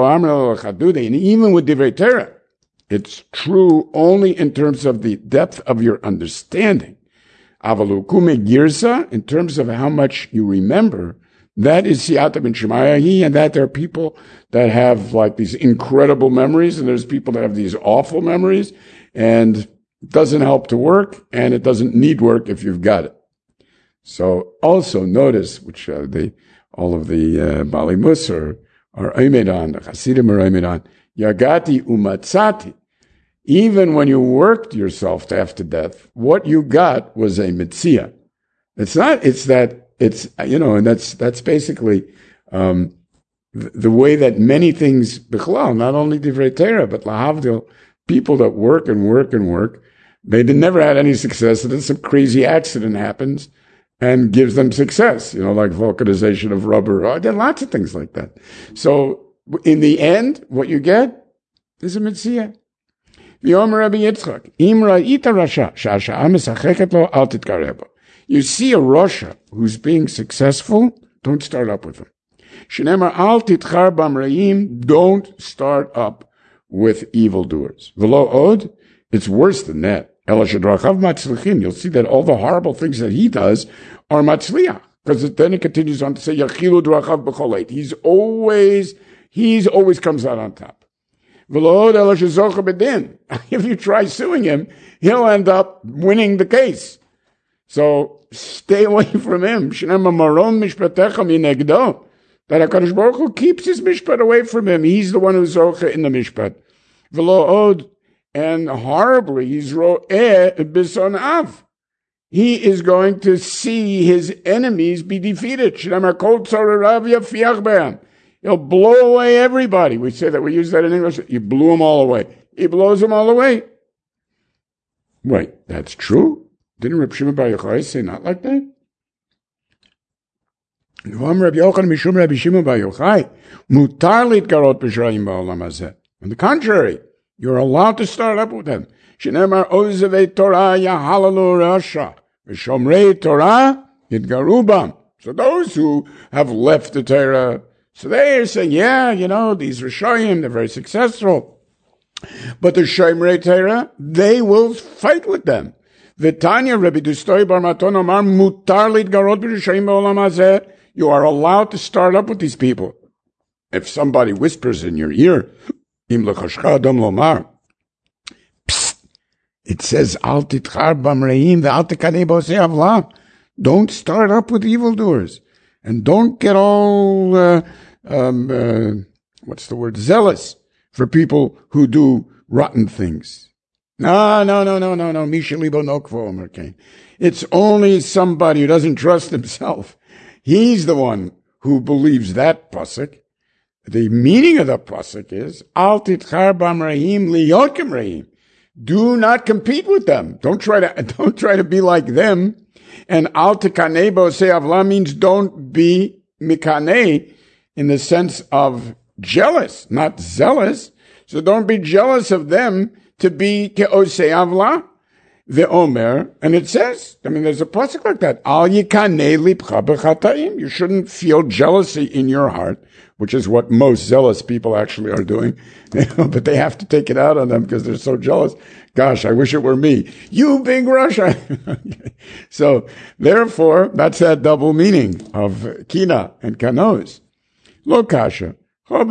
Speaker 1: Divrei Torah, it's true only in terms of the depth of your understanding. In terms of how much you remember, that is Siyata ben Shemayahi, and that there are people that have like these incredible memories, and there's people that have these awful memories, and it doesn't help to work, and it doesn't need work if you've got it. So also notice, which uh, the all of the uh, Bali Musar are Omedan, the Hasidim are Omedan, Yagati umatzati. Even when you worked yourself to after death, what you got was a mitzvah. It's not, it's that, it's, you know, and that's, that's basically, um, the, the way that many things, bichlal, not only Divrei Torah, but lahavdil, people that work and work and work, they never had any success, and then some crazy accident happens and gives them success, you know, like vulcanization of rubber. Oh, there are lots of things like that. So in the end, what you get is a mitzvah. You see a Rasha who's being successful, don't start up with him. Don't start up with evildoers. V'lo od, it's worse than that. You'll see that all the horrible things that he does are matzliach. Because then it continues on to say, Yachilu drachav b'choleit. He's always, he's always comes out on top. If you try suing him, he'll end up winning the case. So stay away from him. That HaKadosh Baruch Hu keeps his mishpat away from him. He's the one who's zoche in the mishpat. V'lo od, and horribly, he's ro'eh b'sonav. He is going to see his enemies be defeated. He'll blow away everybody. We say that, we use that in English. You blew them all away. He blows them all away. Wait, that's true? Didn't Reb Shimon Bar Yochai say not like that? On the contrary, you're allowed to start up with them. Shenemar ozevei Torah yahalalu rasha, v'shomrei Torah yitgarubam. So those who have left the Torah, so they are saying, yeah, you know, these Rishayim, they're very successful. But the Shomrei Torah, they will fight with them. V'tanya Rebbe Dustoi Bar Maton Omar mutar litgarot b'Rishayim b'olam hazeh. You are allowed to start up with these people. If somebody whispers in your ear, Im lechashcha adam lomar, It says, Al titchar b'mreim ve'al tekaneh b'osei avla. Don't start up with evildoers. And don't get all, uh, um, uh, what's the word, zealous for people who do rotten things. No, no, no, no, no, no. Misha libo nokvo, Omer Cain. It's only somebody who doesn't trust himself. He's the one who believes that pasuk. The meaning of the pasuk is, Al titchar b'mreim liyot k'mreim. Do not compete with them. Don't try to, don't try to be like them. And al tekaneh b'osei avla means don't be mikaneh in the sense of jealous, not zealous. So don't be jealous of them to be ke'osei avla. Ve'omer, and it says, I mean, there's a pasuk like that. Al yikaneh lipcha b'chataim. You shouldn't feel jealousy in your heart, which is what most zealous people actually are doing. But they have to take it out on them because they're so jealous. Gosh, I wish it were me. You big Russia. So, therefore, that's that double meaning of kina and kanos. Lo kasha. Look,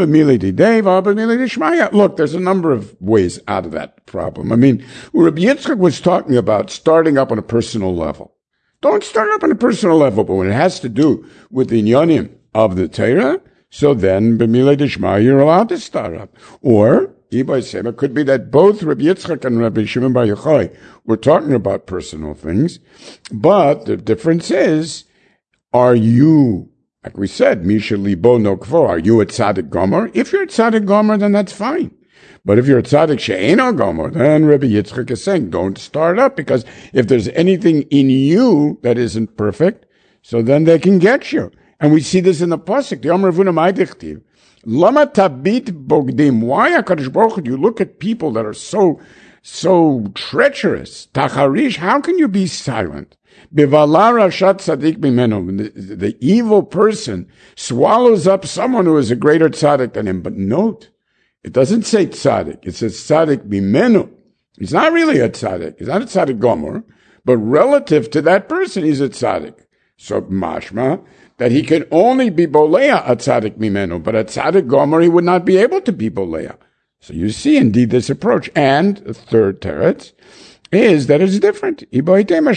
Speaker 1: there's a number of ways out of that problem. I mean, Rabbi Yitzchak was talking about starting up on a personal level. Don't start up on a personal level, but when it has to do with the inyanim of the Torah, so then, b'milei dishma, you're allowed to start up. Or, it could be that both Rabbi Yitzchak and Rabbi Shimon Bar Yochai were talking about personal things, but the difference is, are you, like we said, Misha libo nokvo, are you a tzaddik gomer? If you're a tzaddik gomer, then that's fine. But if you're a tzaddik she'eino gomer, then Rabbi Yitzchak is saying, don't start up, because if there's anything in you that isn't perfect, so then they can get you. And we see this in the pasuk. The Omer Avuna Ma'adichtiv. Lama tabit bogdim. Why, HaKadosh Baruch Hu, do you look at people that are so, so treacherous? Tacharish, how can you be silent? Bevala rashat tzaddik bimenu. The, the evil person swallows up someone who is a greater tzaddik than him. But note, it doesn't say tzaddik. It says tzaddik bimenu. He's not really a tzaddik. He's not a tzaddik gomer. But relative to that person, he's a tzaddik. So mashma, that he could only be boleya a tzaddik mimenu, but a tzaddik gomer he would not be able to be boleya. So you see indeed this approach. And the third teretz is that it's different. That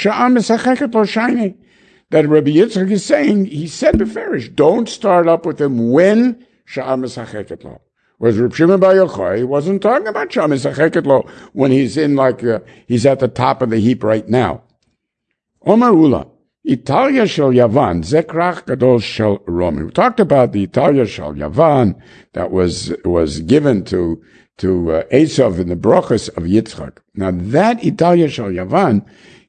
Speaker 1: Rabbi Yitzchak is saying, he said beferish, don't start up with him when sha'ar mesacheket lo. Whereas Reb Shimon Bar Yochai wasn't talking about sha'ar mesacheket lo when he's in like, uh, he's at the top of the heap right now. Omar Ula. Italia shel Yavan, zekrach gadol shel Roman. We talked about the Italia shel Yavan that was was given to to uh, Esav in the brachas of Yitzchak. Now that Italia shel Yavan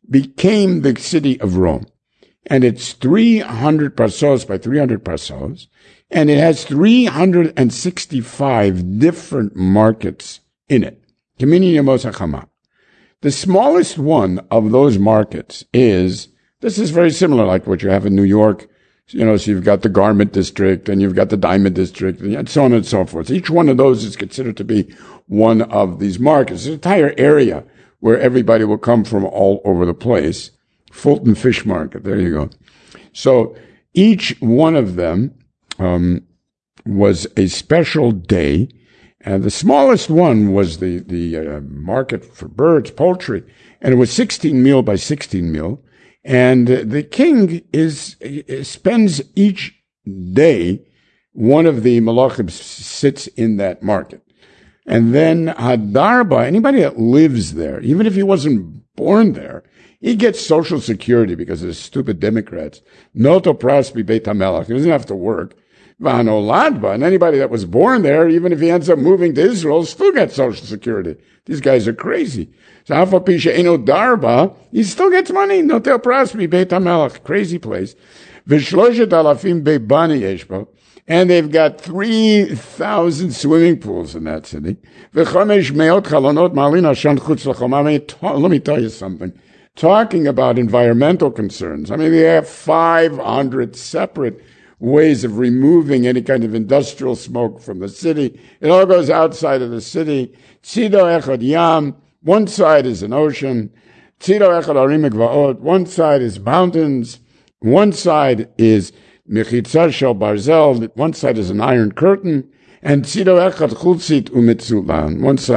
Speaker 1: became the city of Rome, and it's three hundred parsos by three hundred parsos, and it has three hundred sixty-five different markets in it. Kamini Yamos HaChama. The smallest one of those markets is. This is very similar like what you have in New York. You know, so you've got the garment district and you've got the diamond district and so on and so forth. Each one of those is considered to be one of these markets. It's an entire area where everybody will come from all over the place. Fulton Fish Market. There you go. So each one of them, um, was a special day. And the smallest one was the, the, uh, market for birds, poultry. And it was sixteen mil by sixteen mil. And the king is, spends each day, one of the malachim sits in that market. And then Hadarba, anybody that lives there, even if he wasn't born there, he gets social security because of the stupid Democrats. Noto praspi beit hamelach. He doesn't have to work. Vanoladba, and anybody that was born there, even if he ends up moving to Israel, still gets social security. These guys are crazy. So Hafa Pisha Eno Darba, he still gets money. Notel Prasmi Beit HaMelech, crazy place. Vishloshet Alafim Beibani Yeshbo, and they've got three thousand swimming pools in that city. V'chomesh Meot Chalonot Malin Hashan Chutz L'chom. Let me tell you something. Talking about environmental concerns. I mean, they have five hundred separate ways of removing any kind of industrial smoke from the city. It all goes outside of the city. Tzido Echad Yam, one side is an ocean. Tzido Echad Arim Gvaot, one side is mountains. One side is Mechitza Shel Barzel, one side is an iron curtain. And Tzido Echad Chutzit Umitzulan, one side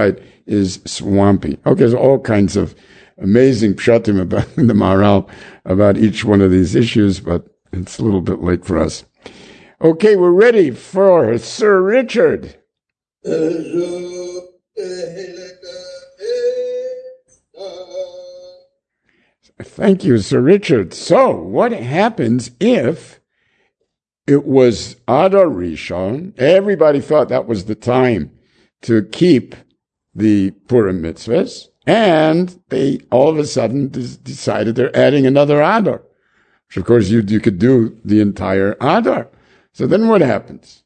Speaker 1: is swampy. Okay, there's all kinds of amazing pshatim about the Maharal about each one of these issues, but it's a little bit late for us. Okay, we're ready for Sir Richard. Thank you, Sir Richard. So, what happens if it was Adar Rishon? Everybody thought that was the time to keep the Purim mitzvahs, and they all of a sudden des- decided they're adding another Adar, which of course you, you could do the entire Adar. So then what happens?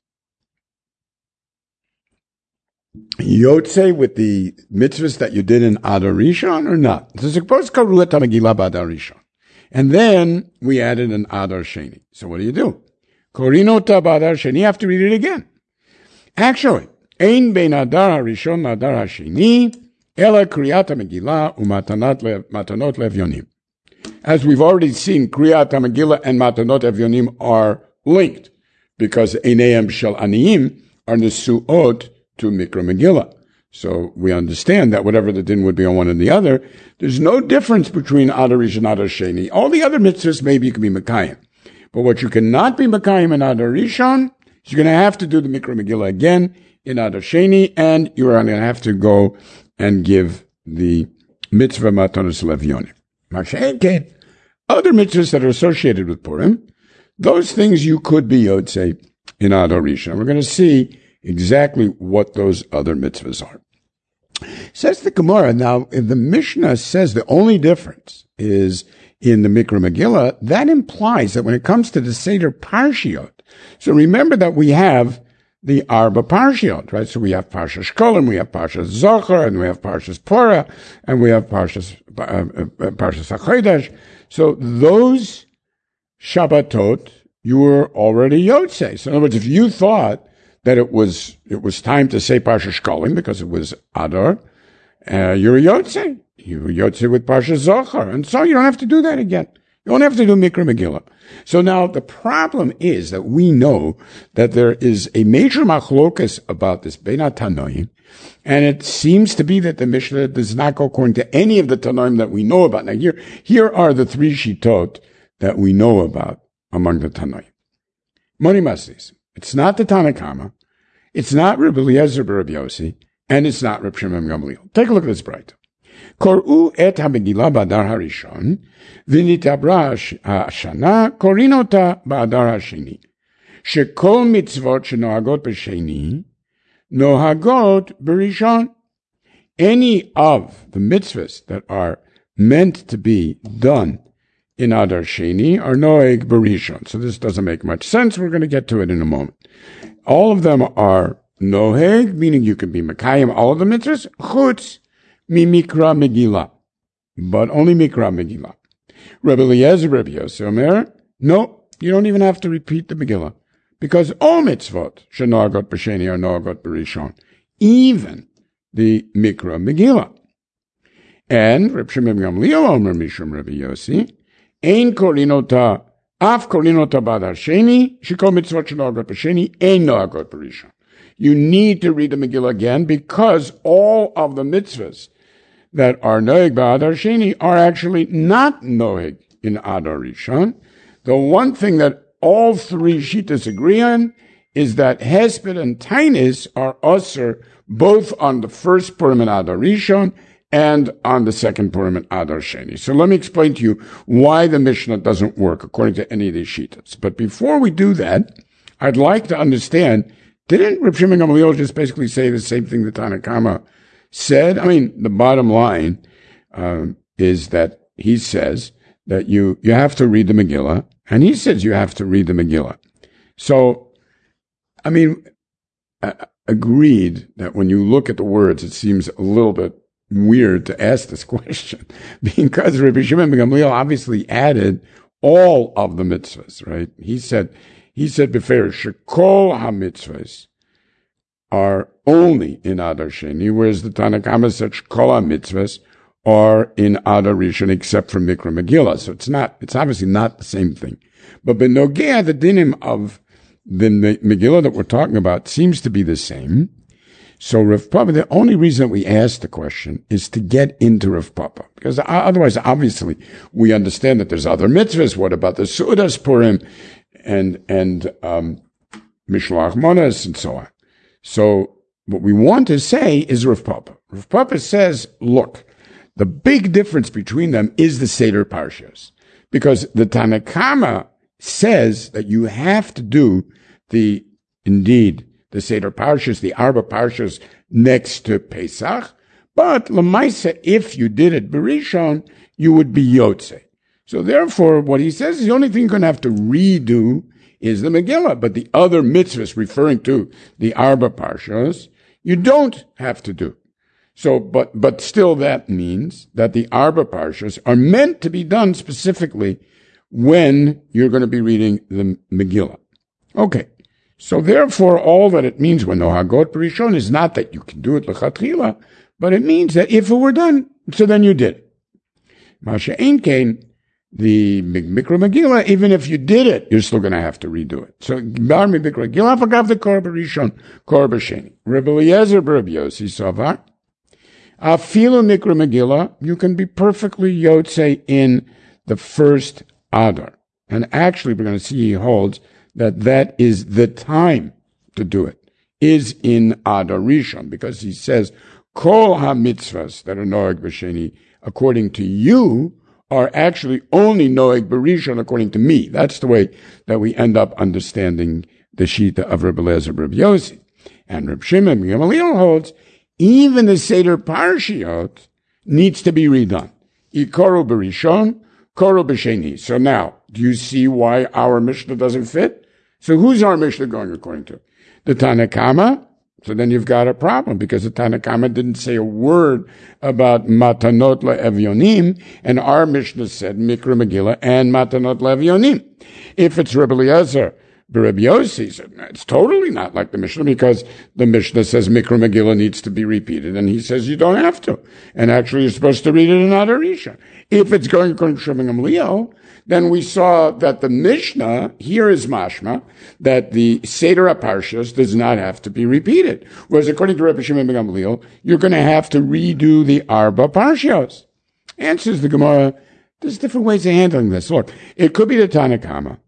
Speaker 1: Yotze with the mitzvahs that you did in Adar Rishon or not? So suppose Karuat HaMegillah b'Adar Rishon. And then we added an Adar Sheni. So what do you do? Korinota b'Adar Sheni, you have to read it again. Actually, Ein bein Adar HaRishon l'Adar HaSheni, ela Kriyat HaMegillah u'matanot le'Evyonim. As we've already seen, Kriyat HaMegillah and Matanot Evyonim are linked, because Eineim Shel Aniyim are Nesuot to Mikra Megillah. So we understand that whatever the din would be on one and the other, there's no difference between Adar Rishon and Adar Sheni. All the other mitzvahs, maybe you can be Mekayim. But what you cannot be Mekayim in Adar Rishon, is you're going to have to do the Mikra Megillah again in Adar Sheni, and you're going to have to go and give the mitzvah Matanos Levyonim. Mashenken, other mitzvahs that are associated with Purim, those things you could be Yotze in Adar Rishon. We're going to see exactly what those other mitzvahs are. Says the Gemara, now, if the Mishnah says the only difference is in the Mikra Megillah, that implies that when it comes to the Seder Parshiot, so remember that we have the Arba Parshiot, right? So we have Parshas Shkolim, we have Parshas Zohar, and we have Parshas Porah, and we have Parshas, uh, uh, Parshas HaChodesh. So those Shabbatot, you were already Yotze. So in other words, if you thought that it was it was time to say Parshas Shkolim because it was Adar, uh, you're a Yotze. You're a Yotze with Parshas Zohar. And so you don't have to do that again. You don't have to do Mikra Megillah. So now the problem is that we know that there is a major machlokas about this Beinat Tanoim, and it seems to be that the Mishnah does not go according to any of the Tanoim that we know about. Now here, here are the three Shitot that we know about among the Tanoim. Moni Maslis. It's not the Tanakama. It's not Rabbi Eliezer Rabbi Yossi, and it's not Rabbi Shimon Gamliel. Take a look at this bright. Kor'u et ha-Megillah b'Adar HaRishon, v'nitabra ha'ashana, korinota b'Adar HaSheni. Shekol mitzvot shenohagot b'Sheni, nohagot b'Rishon. Any of the mitzvahs that are meant to be done in Adar Sheni are noeg b'Rishon. So this doesn't make much sense. We're going to get to it in a moment. All of them are noeg, meaning you can be Mekayim, all of the mitzvahs, chutz mi Mikra Megillah, but only Mikra Megillah. Rabbi Eliezer Rabbi Yossi Omer, no, you don't even have to repeat the Megillah, because all mitzvot shenohagot b'Sheni are nohagot b'Rishon, even the Mikra Megillah. And Rabbi Shimon Gamliel Omer Mishum Rabbi Yossi, ein korinota, af korinota b'Adar Sheni, shekol mitzvot shenohagot b'Sheni, ein nohagot b'Rishon. You need to read the Megillah again because all of the mitzvahs that are noeg b'Adar Sheni are actually not noeg in Adar Rishon. The one thing that all three Shittas agree on is that Hesped and Tainis are usher both on the first Purim and Adar Rishon and on the second Purim and Adar Sheni. So let me explain to you why the Mishnah doesn't work according to any of these Shittas. But before we do that, I'd like to understand, didn't Reb Shimon Gamliel just basically say the same thing that Tanakama said? I mean, the bottom line uh, is that he says that you, you have to read the Megillah, and he says you have to read the Megillah. So, I mean, uh, agreed that when you look at the words, it seems a little bit weird to ask this question, because Rabbi Shimon ben Gamliel obviously added all of the mitzvahs, right? He said, he said, Befer, Shekol ha-mitzvahs are only in Adar Sheni, whereas the Tanakama said Shekol ha-mitzvahs are in Adar Rishon except for Mikra Megillah. So it's not, it's obviously not the same thing. But Benogea, the dinim of the Megillah that we're talking about seems to be the same. So Rav Papa, the only reason we ask the question is to get into Rav Papa. Because otherwise, obviously, we understand that there's other mitzvahs. What about the Su'udas Purim and, and, um, Mishloach Manos and so on. So what we want to say is Rav Papa. Rav Papa says, look, the big difference between them is the Seder Parshas. Because the Tanna Kama says that you have to do the, indeed, the Seder Parshas, the Arba Parshas next to Pesach. But Lamaisa, if you did it Berishon, you would be Yotze. So therefore, what he says is the only thing you're going to have to redo is the Megillah. But the other mitzvahs referring to the Arba Parshas, you don't have to do. So, but, but still that means that the Arba Parshas are meant to be done specifically when you're going to be reading the Megillah. Okay. So therefore, all that it means when Nohagot Berishon is not that you can do it lechatchila, but it means that if it were done, so then you did it. Masha Ein Kain, the Mikra Megillah, even if you did it, you're still going to have to redo it. So, Bar Mi Mikra Megillah, Fagav the Kor Berishon, Kor B'Sheni. Rebbe Eliezer B'Rabbi Yossi Savar, Afilu Mikra Megillah, you can be perfectly Yotze in the first Adar. And actually, we're going to see he holds that that is the time to do it, is in Adar Rishon, because he says, Kol ha-mitzvahs that are Noeg B'Sheni, according to you, are actually only Noeg B'Rishon according to me. That's the way that we end up understanding the Shita of Rebbe Eliezer B'Rabbi Yossi. And Reb Shimon ben Gamaliel holds, even the Seder Parshiot needs to be redone. Ikoru B'Rishon, Koru B'Sheni. So now, do you see why our Mishnah doesn't fit? So who's our Mishnah going according to? The Tanna Kama? So then you've got a problem, because the Tanna Kama didn't say a word about Matanot LeEvyonim, and our Mishnah said Mikra Megillah and Matanot LeEvyonim. If it's Rebbe Eliezer B'Rabbi Yossi, it's totally not like the Mishnah, because the Mishnah says Mikra Megillah needs to be repeated, and he says you don't have to. And actually you're supposed to read it in Adar Rishon. If it's going according to Shimon Gamliel, then we saw that the Mishnah, here is mashma, that the Seder HaParshas does not have to be repeated. Whereas according to Rebbe Shimon ben Gamliel, you're going to have to redo the Arba Parshas. Answers the Gemara, there's different ways of handling this. Look, it could be the Tanna Kama.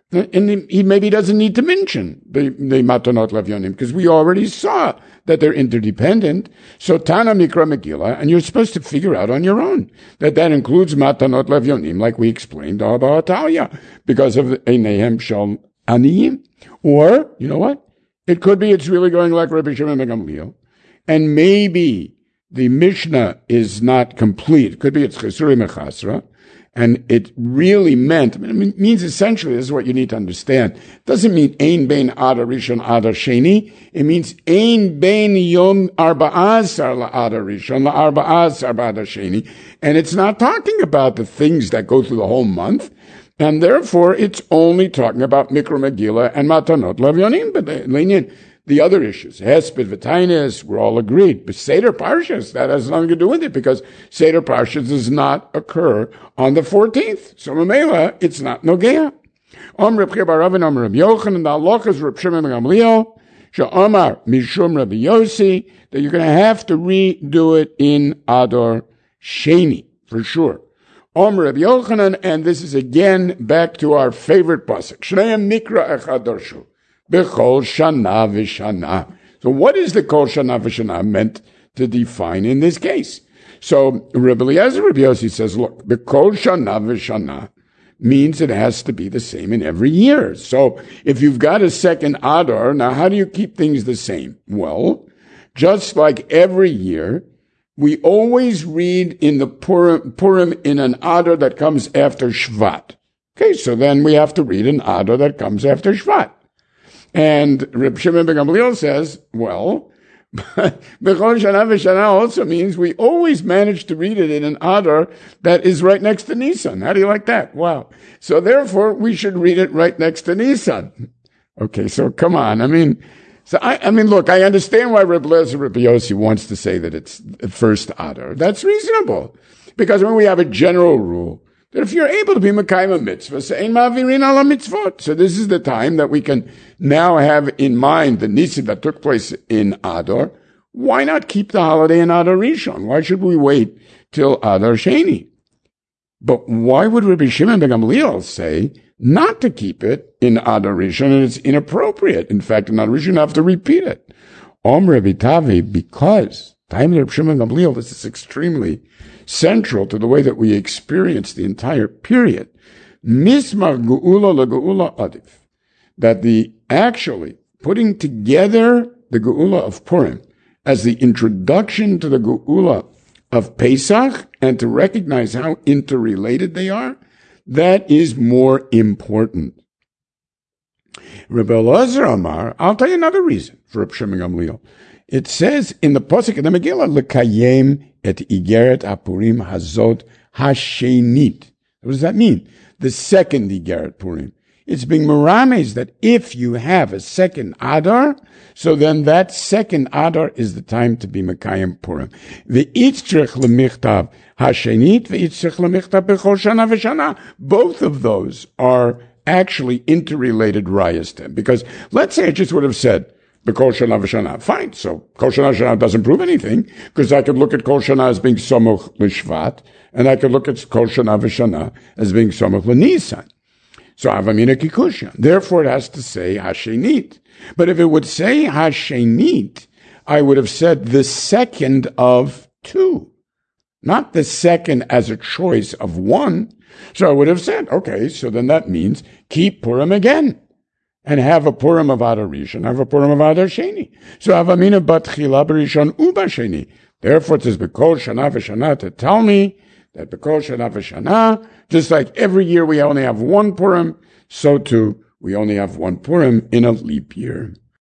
Speaker 1: And he maybe doesn't need to mention the, the Matanot LeEvyonim, because we already saw that they're interdependent. So Tana Mikra Megillah, and you're supposed to figure out on your own that that includes Matanot LeEvyonim, like we explained about Talia, because of Einehem Shel Aniyim. Or, you know what? It could be it's really going like Rabbi Shimon ben Gamliel, and maybe the Mishnah is not complete. It could be it's Chesuri Mechasra. And it really meant, I mean, it means essentially, this is what you need to understand. It doesn't mean Ein Bein Adar Rishon Adar Sheni. It means Ein Bein Yom Arba'asar LaAdar Rishon LaArba'asar Ba'adar Sheni. And it's not talking about the things that go through the whole month. And therefore, it's only talking about Mikra Megillah and Matanot LeEvyonim. But lenient, the other issues, Hesped V'Tainis, we're all agreed. But Seder Parshas, that has nothing to do with it, because Seder Parshas does not occur on the fourteenth. So Mamela, it's not Nogea. Om Reb Chia bar Ravin, Om Reb Yochanan, and the halachas Reb Shimon ben Gamliel, She'omar Mishum Rabbi Yossi, that you're going to have to redo it in Adar Sheni, for sure. Om Reb Yochanan, and this is again back to our favorite pasuk. Shneim Mikra Echad Darshu. Bechol Shana V'Shana. So what is the Kol Shana V'Shana meant to define in this case? So Rebbe Eliezer B'Rabbi Yossi says, look, Bechol Shana V'Shana means it has to be the same in every year. So if you've got a second Adar, now how do you keep things the same? Well, just like every year, we always read in the Purim, Purim in an Adar that comes after Shvat. Okay, so then we have to read an Adar that comes after Shvat. And Reb Shimon ben Gamliel says, well, Bechol Shana V'Shana also means we always manage to read it in an Adar that is right next to Nisan. How do you like that? Wow. So therefore, we should read it right next to Nisan. Okay, so come on. I mean, so I, I mean, look, I understand why Reb Eliezer B'Rabbi Yossi wants to say that it's the first Adar. That's reasonable. Because when we have a general rule, that if you're able to be Mekayim mitzvah, say, Ma'avirin ala mitzvot. So this is the time that we can now have in mind the Nisan that took place in Adar. why not keep the holiday in Adar Rishon? Why should we wait till Adar Sheni? But why would Rabbi Shimon ben Gamliel say not to keep it in Adar Rishon, and it's inappropriate? In fact, in Adar Rishon, you have to repeat it. Om Rabbi Tavi, because time of Rabbi Shimon ben Gamliel, this is extremely central to the way that we experience the entire period. Mismar Geula leGeula Adif, that the actually putting together the Geula of Purim as the introduction to the Geula of Pesach, and to recognize how interrelated they are, that is more important. Rebbe Elazar Amar, I'll tell you another reason for Reb Shimon Gamliel. It says in the Pasuk of the Megillah, Lekayem et Igeret Apurim Hazot Hashenit. What does that mean? The second Igeret Purim. It's being merames that if you have a second Adar, so then that second Adar is the time to be Mekayim Purim. Ve'itzrich lemichtav hashenit, ve'itzrich lemichtav bechol shana v'shana. Both of those are actually interrelated rayas, because let's say I just would have said bechol shana v'shana. Fine, so kol shana v'shana doesn't prove anything, because I could look at kol shana as being somuch l'shvat, and I could look at kol shana v'shana as being somuch l'nisan. So Avamina Kikusha. Therefore, it has to say Hashenit. But if it would say Hashenit, I would have said the second of two, not the second as a choice of one. So I would have said, okay, so then that means keep Purim again and have a Purim of Adar Rishon, have a Purim of Adar Sheni. So Avamina Bat Chila B'Rishon Uba Sheni. Therefore, it says B'Kol Shana V'Shana to tell me that B'Kol Shana V'Shana, just like every year we only have one Purim, so too we only have one Purim in a leap year.